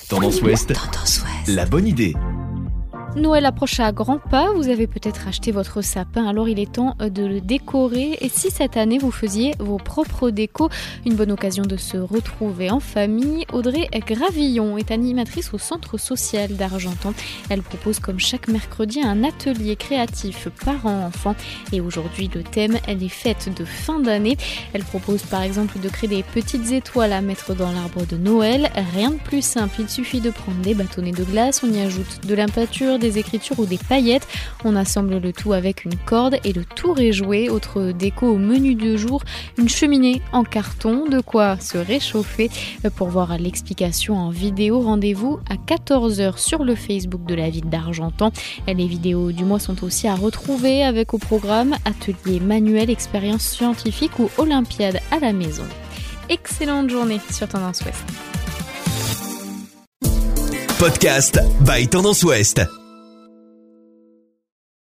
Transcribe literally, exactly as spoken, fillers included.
Tendance Ouest, Tendance Ouest. La bonne idée. Noël approche à grands pas, vous avez peut-être acheté votre sapin, alors il est temps de le décorer. Et si cette année vous faisiez vos propres décos, une bonne occasion de se retrouver en famille. Audrey Gravillon est animatrice au centre social d'Argentan. Elle propose comme chaque mercredi un atelier créatif parents-enfants. Et aujourd'hui le thème, les fêtes de fin d'année. Elle propose par exemple de créer des petites étoiles à mettre dans l'arbre de Noël. Rien de plus simple, il suffit de prendre des bâtonnets de glace, on y ajoute de la peinture, des écritures ou des paillettes. On assemble le tout avec une corde et le tour est joué. Autre déco au menu du jour, une cheminée en carton, de quoi se réchauffer. Pour voir l'explication en vidéo, rendez-vous à quatorze heures sur le Facebook de la ville d'Argentan. Les vidéos du mois sont aussi à retrouver avec au programme atelier manuel, expérience scientifique ou olympiade à la maison. Excellente journée sur Tendance Ouest. Podcast by Tendance Ouest.